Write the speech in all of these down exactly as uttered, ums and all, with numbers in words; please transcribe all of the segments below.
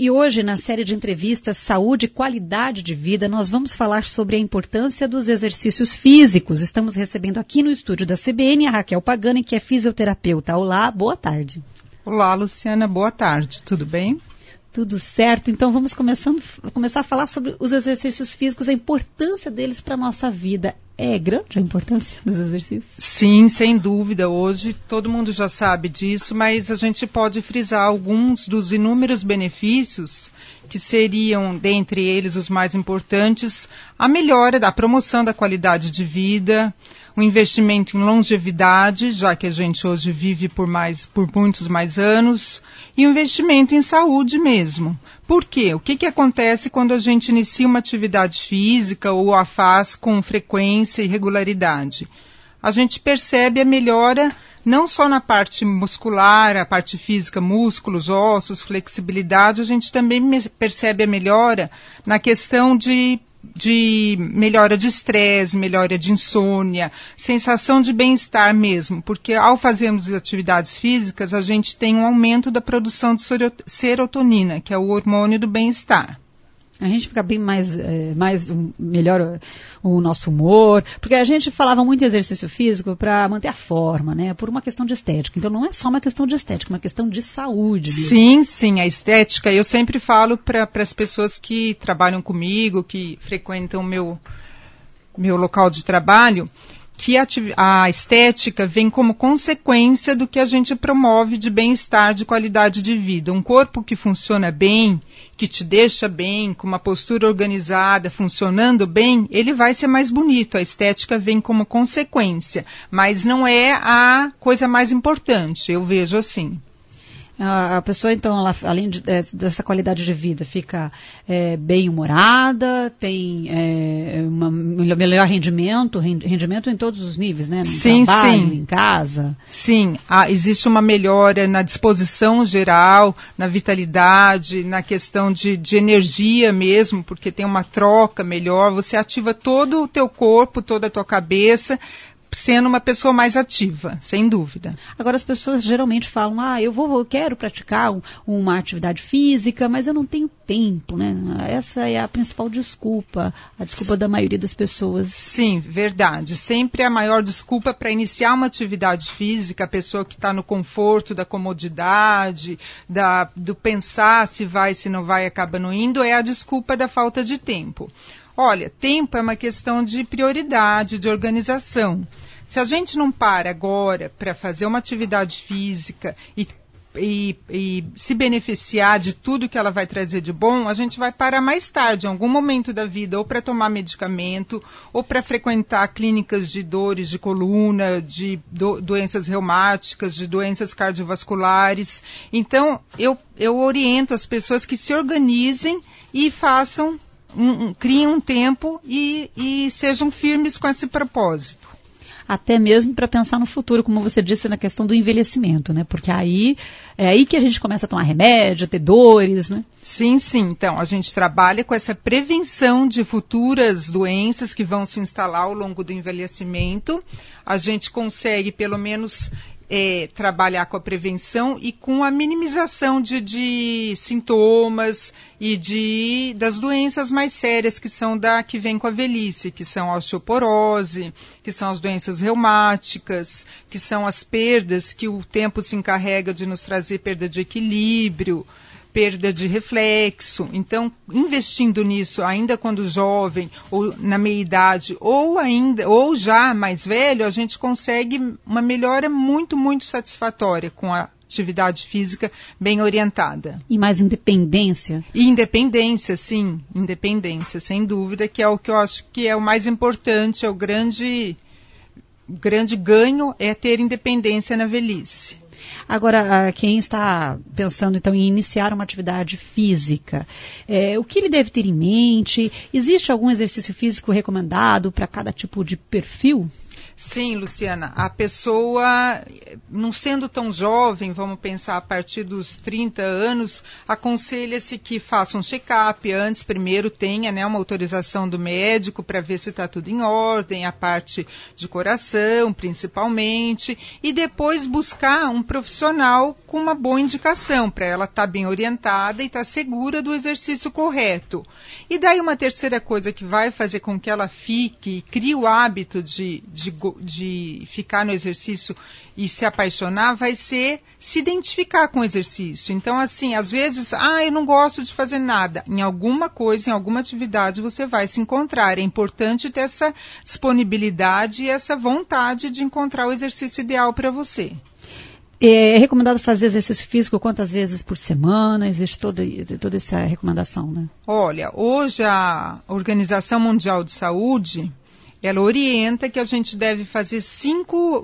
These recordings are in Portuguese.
E hoje, na série de entrevistas Saúde e Qualidade de Vida, nós vamos falar sobre a importância dos exercícios físicos. Estamos recebendo aqui no estúdio da C B N a Raquel Pagani, que é fisioterapeuta. Olá, boa tarde. Olá, Luciana, boa tarde. Tudo bem? Tudo certo. Então vamos começando, começar a falar sobre os exercícios físicos, a importância deles para a nossa vida. É grande a importância dos exercícios? Sim, sem dúvida. Hoje todo mundo já sabe disso, mas a gente pode frisar alguns dos inúmeros benefícios que seriam, dentre eles, os mais importantes, a melhora da promoção da qualidade de vida, o investimento em longevidade, já que a gente hoje vive por, mais, por muitos mais anos, e o investimento em saúde mesmo. Por quê? O que, que acontece quando a gente inicia uma atividade física ou a faz com frequência e regularidade? A gente percebe a melhora não só na parte muscular, a parte física, músculos, ossos, flexibilidade, a gente também percebe a melhora na questão de de melhora de estresse, melhora de insônia, sensação de bem-estar mesmo, porque ao fazermos atividades físicas, a gente tem um aumento da produção de serotonina, que é o hormônio do bem-estar. A gente fica bem mais, é, mais melhor o, o nosso humor, porque a gente falava muito em exercício físico para manter a forma, né, por uma questão de estética. Então não é só uma questão de estética, é uma questão de saúde mesmo. Sim, sim, a estética, eu sempre falo para as pessoas que trabalham comigo, que frequentam o meu, meu local de trabalho, que a, a estética vem como consequência do que a gente promove de bem-estar, de qualidade de vida. Um corpo que funciona bem, que te deixa bem, com uma postura organizada, funcionando bem, ele vai ser mais bonito. A estética vem como consequência, mas não é a coisa mais importante, eu vejo assim. A, a pessoa, então, ela, além de, dessa qualidade de vida, fica é, bem-humorada, tem é, um melhor rendimento, rendimento em todos os níveis, né? No sim, trabalho, sim. Em casa. Sim, ah, existe uma melhora na disposição geral, na vitalidade, na questão de, de energia mesmo, porque tem uma troca melhor, você ativa todo o teu corpo, toda a tua cabeça, sendo uma pessoa mais ativa, sem dúvida. Agora as pessoas geralmente falam, ah, eu vou, eu quero praticar um, uma atividade física, mas eu não tenho tempo, né? Essa é a principal desculpa, a desculpa da maioria das pessoas. Sim, verdade. Sempre a maior desculpa para iniciar uma atividade física, a pessoa que está no conforto, da comodidade, da, do pensar se vai, se não vai, acaba não indo, é a desculpa da falta de tempo. Olha, tempo é uma questão de prioridade, de organização. Se a gente não para agora para fazer uma atividade física e, e, e se beneficiar de tudo que ela vai trazer de bom, a gente vai parar mais tarde, em algum momento da vida, ou para tomar medicamento, ou para frequentar clínicas de dores de coluna, de do, doenças reumáticas, de doenças cardiovasculares. Então, eu, eu oriento as pessoas que se organizem e façam Um, um, criem um tempo e, e sejam firmes com esse propósito. Até mesmo para pensar no futuro, como você disse, na questão do envelhecimento, né? Porque aí é aí que a gente começa a tomar remédio, a ter dores, né? Sim, sim. Então, a gente trabalha com essa prevenção de futuras doenças que vão se instalar ao longo do envelhecimento. A gente consegue, pelo menos, É, trabalhar com a prevenção e com a minimização de, de sintomas e de, das doenças mais sérias que são da que vem com a velhice, que são a osteoporose, que são as doenças reumáticas, que são as perdas que o tempo se encarrega de nos trazer, perda de equilíbrio, perda de reflexo. Então, investindo nisso ainda quando jovem, ou na meia-idade, ou ainda, ou já mais velho, a gente consegue uma melhora muito, muito satisfatória com a atividade física bem orientada. E mais independência? E independência, sim, independência, sem dúvida, que é o que eu acho que é o mais importante, é o grande, o grande ganho, é ter independência na velhice. Agora, quem está pensando, então, em iniciar uma atividade física, é, o que ele deve ter em mente? Existe algum exercício físico recomendado para cada tipo de perfil? Sim, Luciana, a pessoa, não sendo tão jovem, vamos pensar a partir dos trinta anos, aconselha-se que faça um check-up antes, primeiro tenha, né, uma autorização do médico para ver se está tudo em ordem, a parte de coração principalmente, e depois buscar um profissional com uma boa indicação, para ela estar bem orientada e estar segura do exercício correto. E daí uma terceira coisa que vai fazer com que ela fique, crie o hábito de, de de ficar no exercício e se apaixonar, vai ser se identificar com o exercício. Então, assim, às vezes, ah, eu não gosto de fazer nada. Em alguma coisa, em alguma atividade, você vai se encontrar. É importante ter essa disponibilidade e essa vontade de encontrar o exercício ideal para você. É recomendado fazer exercício físico quantas vezes por semana? Existe toda, toda essa recomendação, né? Olha, hoje a Organização Mundial de Saúde, ela orienta que a gente deve fazer cinco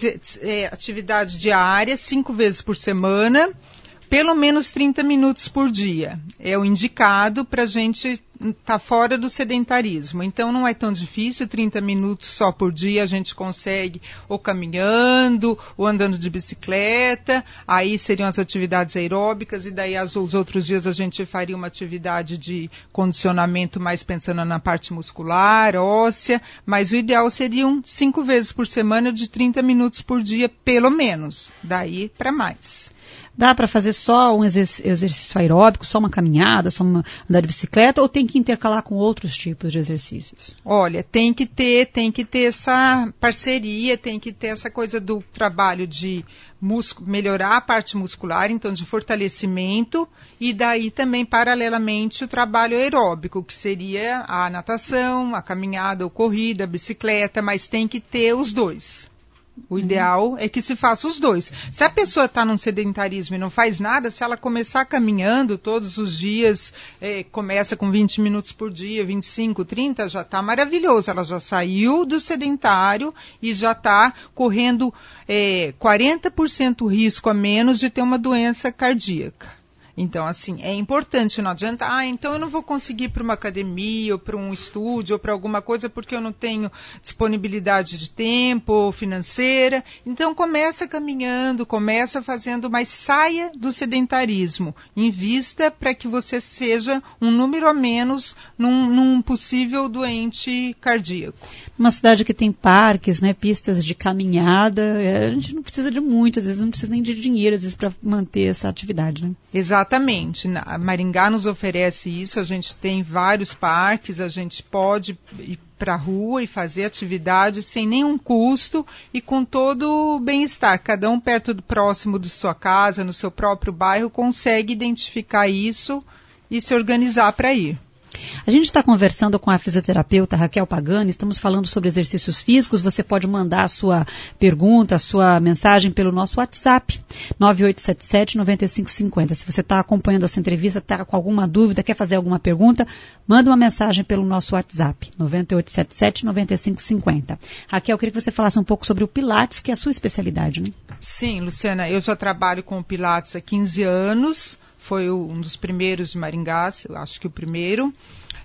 é, atividades diárias, cinco vezes por semana, pelo menos trinta minutos por dia. É o indicado para a gente estar fora do sedentarismo. Então não é tão difícil, trinta minutos só por dia a gente consegue, ou caminhando, ou andando de bicicleta, aí seriam as atividades aeróbicas, e daí as, os outros dias a gente faria uma atividade de condicionamento mais pensando na parte muscular, óssea, mas o ideal seriam cinco vezes por semana de trinta minutos por dia, pelo menos, daí para mais. Dá para fazer só um exercício aeróbico, só uma caminhada, só uma, andar de bicicleta, ou tem que intercalar com outros tipos de exercícios? Olha, tem que ter, tem que ter essa parceria, tem que ter essa coisa do trabalho de melhorar a parte muscular, então de fortalecimento, e daí também, paralelamente, o trabalho aeróbico, que seria a natação, a caminhada ou corrida, a bicicleta, mas tem que ter os dois. O ideal é que se faça os dois. Se a pessoa está num sedentarismo e não faz nada, se ela começar caminhando todos os dias, é, começa com vinte minutos por dia, vinte e cinco, trinta, já está maravilhoso. Ela já saiu do sedentário e já está correndo é, quarenta por cento risco a menos de ter uma doença cardíaca. Então, assim, é importante, não adianta, ah, então eu não vou conseguir ir para uma academia, ou para um estúdio, ou para alguma coisa, porque eu não tenho disponibilidade de tempo, ou financeira. Então, começa caminhando, começa fazendo, mas saia do sedentarismo. Invista para que você seja um número a menos num, num possível doente cardíaco. Uma cidade que tem parques, né, pistas de caminhada, a gente não precisa de muito, às vezes não precisa nem de dinheiro, às vezes, para manter essa atividade, né? Exatamente. Exatamente. A Maringá nos oferece isso, a gente tem vários parques, a gente pode ir para a rua e fazer atividade sem nenhum custo e com todo o bem-estar. Cada um perto do próximo de sua casa, no seu próprio bairro, consegue identificar isso e se organizar para ir. A gente está conversando com a fisioterapeuta Raquel Pagani, estamos falando sobre exercícios físicos. Você pode mandar a sua pergunta, a sua mensagem pelo nosso WhatsApp, nove oito sete sete, nove cinco cinco zero. Se você está acompanhando essa entrevista, está com alguma dúvida, quer fazer alguma pergunta, manda uma mensagem pelo nosso WhatsApp, nove oito sete sete, nove cinco cinco zero. Raquel, eu queria que você falasse um pouco sobre o Pilates, que é a sua especialidade, né? Sim, Luciana, eu já trabalho com o Pilates há quinze anos. Foi um dos primeiros de Maringá, eu acho que o primeiro.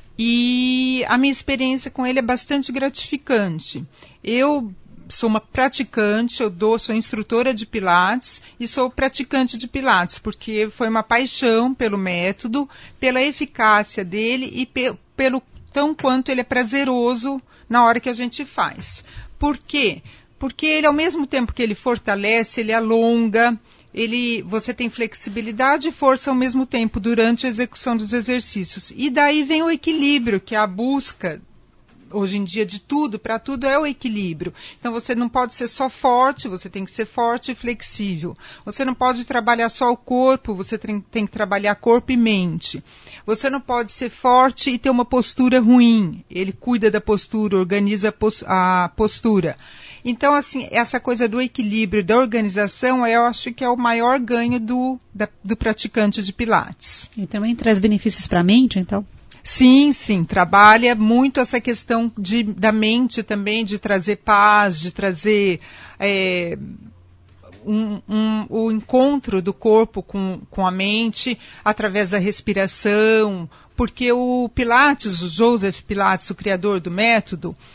E a minha experiência com ele é bastante gratificante. Eu sou uma praticante, eu dou, sou instrutora de Pilates e sou praticante de Pilates, porque foi uma paixão pelo método, pela eficácia dele e pe- pelo tão quanto ele é prazeroso na hora que a gente faz. Por quê? Porque ele, ao mesmo tempo que ele fortalece, ele alonga, ele, você tem flexibilidade e força ao mesmo tempo durante a execução dos exercícios. E daí vem o equilíbrio, que é a busca, hoje em dia, de tudo, para tudo é o equilíbrio. Então você não pode ser só forte, você tem que ser forte e flexível. Você não pode trabalhar só o corpo, você tem, tem que trabalhar corpo e mente. Você não pode ser forte e ter uma postura ruim. Ele cuida da postura, organiza a postura. Então, assim, essa coisa do equilíbrio, da organização, eu acho que é o maior ganho do, da, do praticante de Pilates. E também traz benefícios para a mente, então? Sim, sim, trabalha muito essa questão de, da mente também, de trazer paz, de trazer é, um, um, o encontro do corpo com, com a mente através da respiração, porque o Pilates, o Joseph Pilates, o criador do método,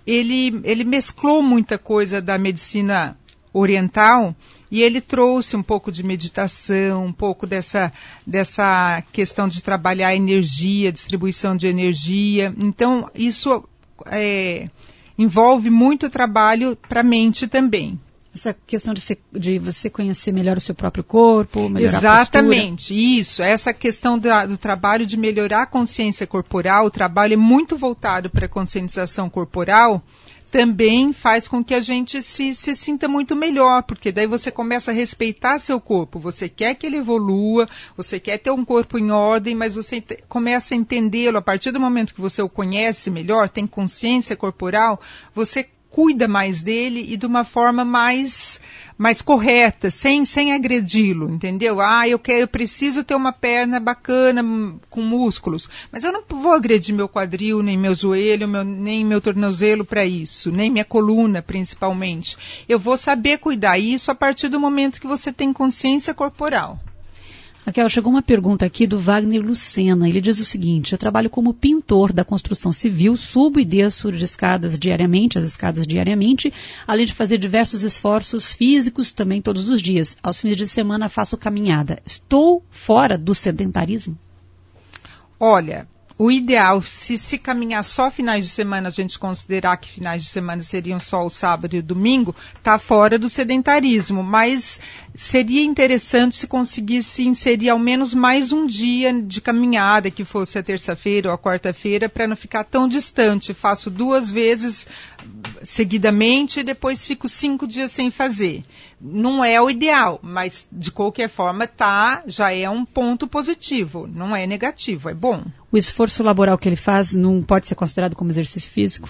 ele, ele mesclou muita coisa da medicina oriental e ele trouxe um pouco de meditação, um pouco dessa, dessa questão de trabalhar energia, distribuição de energia. Então, isso é, envolve muito trabalho para a mente também. Essa questão de, ser, de você conhecer melhor o seu próprio corpo, melhorar Exatamente, a postura. Isso. Essa questão da, do trabalho de melhorar a consciência corporal, o trabalho é muito voltado para a conscientização corporal, também faz com que a gente se, se sinta muito melhor, porque daí você começa a respeitar seu corpo, você quer que ele evolua, você quer ter um corpo em ordem, mas você te, começa a entendê-lo, a partir do momento que você o conhece melhor, tem consciência corporal, você cuida mais dele e de uma forma mais, mais correta, sem, sem agredi-lo, entendeu? Ah, eu, quero, eu preciso ter uma perna bacana, com músculos, mas eu não vou agredir meu quadril, nem meu joelho, meu, nem meu tornozelo para isso, nem minha coluna, principalmente. Eu vou saber cuidar isso a partir do momento que você tem consciência corporal. Raquel, chegou uma pergunta aqui do Wagner Lucena. Ele diz o seguinte: eu trabalho como pintor da construção civil, subo e desço de escadas diariamente, as escadas diariamente, além de fazer diversos esforços físicos também todos os dias. Aos fins de semana faço caminhada. Estou fora do sedentarismo? Olha, o ideal, se se caminhar só finais de semana, a gente considerar que finais de semana seriam só o sábado e o domingo, está fora do sedentarismo, mas seria interessante se conseguisse inserir ao menos mais um dia de caminhada, que fosse a terça-feira ou a quarta-feira, para não ficar tão distante. Faço duas vezes seguidamente e depois fico cinco dias sem fazer. Não é o ideal, mas de qualquer forma tá, já é um ponto positivo, não é negativo, é bom. O esforço laboral que ele faz não pode ser considerado como exercício físico?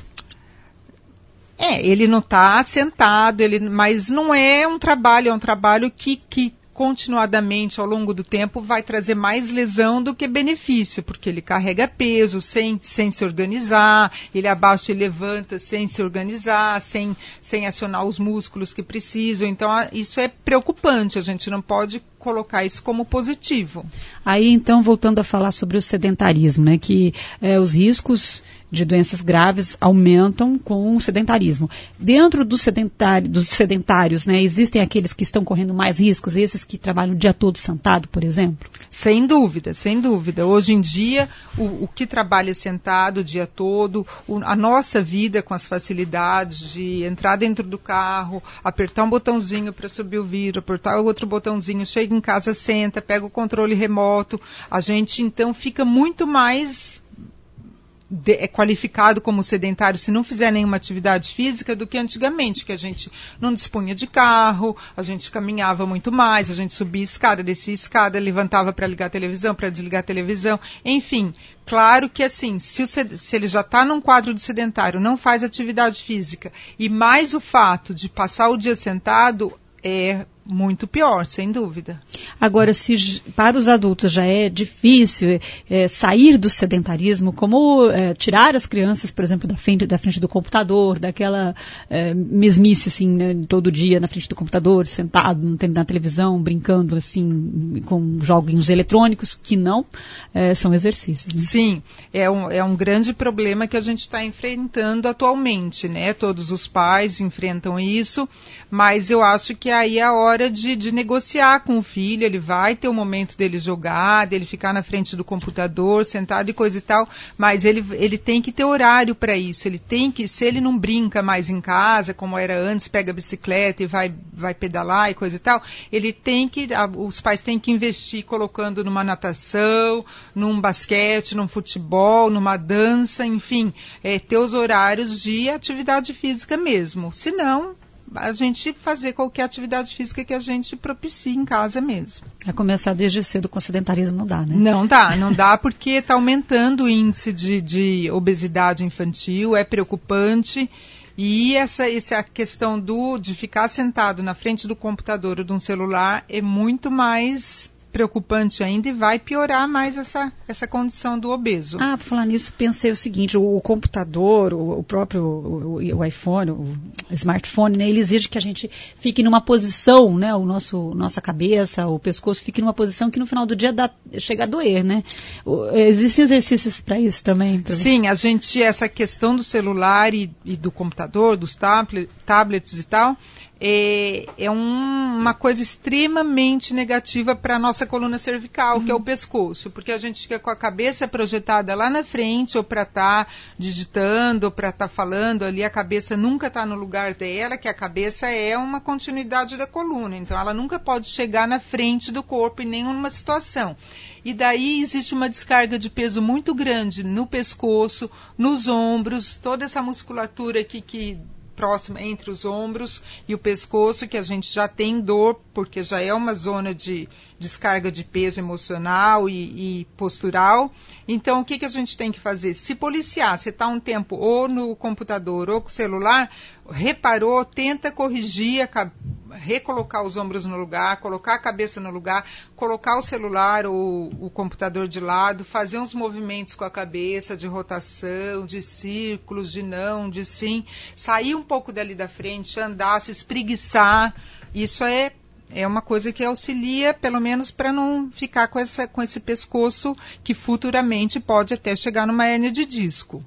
É, ele não está sentado, ele, mas não é um trabalho, é um trabalho que, que continuadamente ao longo do tempo vai trazer mais lesão do que benefício, porque ele carrega peso sem, sem se organizar, ele abaixa e levanta sem se organizar, sem, sem acionar os músculos que precisam. Então isso é preocupante, a gente não pode colocar isso como positivo. Aí então, voltando a falar sobre o sedentarismo, né, que é, os riscos de doenças graves aumentam com o sedentarismo. Dentro do sedentário, dos sedentários, né, existem aqueles que estão correndo mais riscos, esses que trabalham o dia todo sentado, por exemplo? Sem dúvida, sem dúvida. Hoje em dia, o, o que trabalha sentado o dia todo, o, a nossa vida com as facilidades de entrar dentro do carro, apertar um botãozinho para subir o vidro, apertar o outro botãozinho, chega em casa, senta, pega o controle remoto, a gente então fica muito mais De, é qualificado como sedentário se não fizer nenhuma atividade física do que antigamente, que a gente não dispunha de carro, a gente caminhava muito mais, a gente subia escada, descia escada, levantava para ligar a televisão, para desligar a televisão, enfim. Claro que assim, se, o, se ele já está num quadro de sedentário, não faz atividade física, e mais o fato de passar o dia sentado, é muito pior, sem dúvida. Agora, se para os adultos já é difícil é, sair do sedentarismo, como é, tirar as crianças, por exemplo, da frente, da frente do computador, daquela é, mesmice, assim, né, todo dia na frente do computador, sentado na televisão, brincando, assim, com joguinhos eletrônicos, que não é, são exercícios. Né? Sim, é um, é um grande problema que a gente está enfrentando atualmente, né? Todos os pais enfrentam isso, mas eu acho que aí é a hora De, de negociar com o filho, ele vai ter o momento dele jogar, dele ficar na frente do computador, sentado e coisa e tal, mas ele, ele tem que ter horário para isso, ele tem que, se ele não brinca mais em casa, como era antes, pega a bicicleta e vai, vai pedalar e coisa e tal, ele tem que, os pais têm que investir colocando numa natação, num basquete, num futebol, numa dança, enfim, é, ter os horários de atividade física mesmo, senão a gente fazer qualquer atividade física que a gente propicie em casa mesmo. É começar desde cedo com sedentarismo não dá, né? Não dá, não dá porque está aumentando o índice de, de obesidade infantil, é preocupante. E essa, essa questão do, de ficar sentado na frente do computador ou de um celular é muito mais preocupante ainda e vai piorar mais essa, essa condição do obeso. Ah, por falar nisso, pensei o seguinte, o, o computador, o, o próprio o, o iPhone, o smartphone, né, ele exige que a gente fique numa posição, né, o nosso, nossa cabeça, o pescoço fique numa posição que no final do dia dá, chega a doer, né? O, existem exercícios para isso também? Pra Sim, você? A gente, essa questão do celular e, e do computador, dos tablet, tablets e tal, é, é um, uma coisa extremamente negativa para a nossa coluna cervical, uhum. que é o pescoço, porque a gente fica com a cabeça projetada lá na frente, ou para estar tá digitando, ou para estar tá falando ali, a cabeça nunca está no lugar dela, que a cabeça é uma continuidade da coluna, então ela nunca pode chegar na frente do corpo em nenhuma situação. E daí existe uma descarga de peso muito grande no pescoço, nos ombros, toda essa musculatura aqui que próxima entre os ombros e o pescoço, que a gente já tem dor, porque já é uma zona de descarga de peso emocional e, e postural. Então, o que, que a gente tem que fazer? Se policiar, você está um tempo ou no computador ou com o celular, reparou, tenta corrigir, a, recolocar os ombros no lugar, colocar a cabeça no lugar, colocar o celular ou o computador de lado, fazer uns movimentos com a cabeça de rotação, de círculos, de não, de sim, sair um pouco dali da frente, andar, se espreguiçar. Isso é É uma coisa que auxilia, pelo menos, para não ficar com, essa, com esse pescoço que futuramente pode até chegar numa hérnia de disco.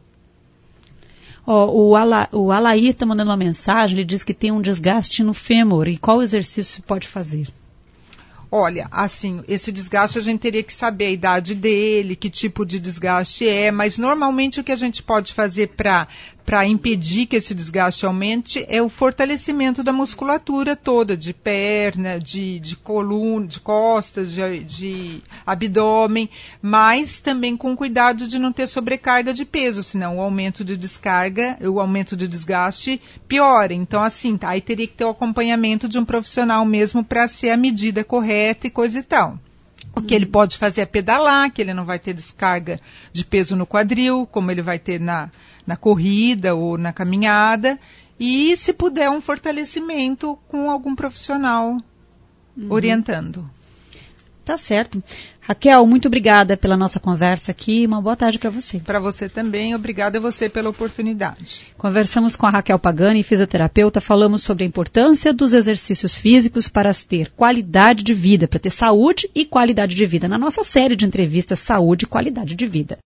Oh, o, Ala, o Alair está mandando uma mensagem, ele diz que tem um desgaste no fêmur. E qual exercício pode fazer? Olha, assim, esse desgaste a gente teria que saber a idade dele, que tipo de desgaste é, mas normalmente o que a gente pode fazer para para impedir que esse desgaste aumente é o fortalecimento da musculatura toda, de perna, de, de coluna, de costas, de, de abdômen, mas também com cuidado de não ter sobrecarga de peso, senão o aumento de descarga, o aumento de desgaste piora. Então, assim, aí teria que ter o acompanhamento de um profissional mesmo para ser a medida correta e coisa e tal. O que ele pode fazer é pedalar, que ele não vai ter descarga de peso no quadril, como ele vai ter na, na corrida ou na caminhada. E, se puder, um fortalecimento com algum profissional uhum. orientando. Tá certo. Raquel, muito obrigada pela nossa conversa aqui. Uma boa tarde para você. Para você também. Obrigada a você pela oportunidade. Conversamos com a Raquel Pagani, fisioterapeuta. Falamos sobre a importância dos exercícios físicos para ter qualidade de vida, para ter saúde e qualidade de vida. Na nossa série de entrevistas Saúde e Qualidade de Vida.